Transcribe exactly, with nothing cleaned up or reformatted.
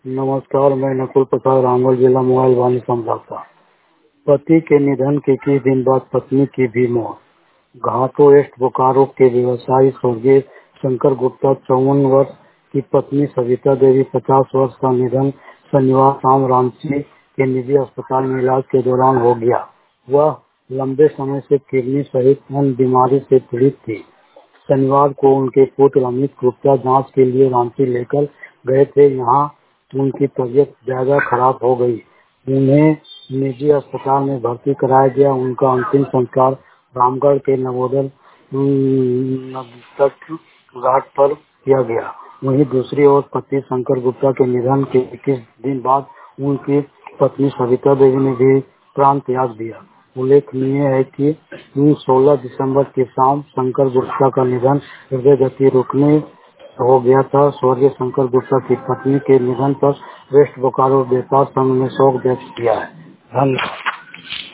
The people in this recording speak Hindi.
नमस्कार, मैं नकुल प्रसाद रामगढ़ जिला मोबाइल वाणी संभ्राता। पति के निधन के इक्कीस दिन बाद पत्नी की भी मौत। घाटो वेस्ट बोकारो के व्यवसायी स्वर्गीय शंकर गुप्ता चौवन वर्ष की पत्नी सविता देवी पचास वर्ष का निधन शनिवार शाम रांची के निजी अस्पताल में इलाज के दौरान हो गया। वह लंबे समय से किडनी सहित अन्य बीमारी से पीड़ित थी। शनिवार को उनके पुत्र अमित गुप्ता जांच के लिए रांची लेकर गए थे। यहाँ उनकी तबीयत ज्यादा खराब हो गई। उन्हें निजी अस्पताल में भर्ती कराया गया। उनका अंतिम संस्कार रामगढ़ के नवोदय नवतक घाट पर किया गया। वहीं दूसरी ओर पति शंकर गुप्ता के निधन के इक्कीस दिन बाद उनकी पत्नी सविता देवी ने भी प्राण त्याग दिया। उल्लेखनीय है कि सोलह दिसंबर की शाम शंकर गुप्ता का निधन हृदय गति रुकने हो गया था। स्वर्गीय शंकर गुप्ता की पत्नी के निधन पर वेस्ट बोकारो व्यापार संघ ने शोक व्यक्त किया है। धन्यवाद।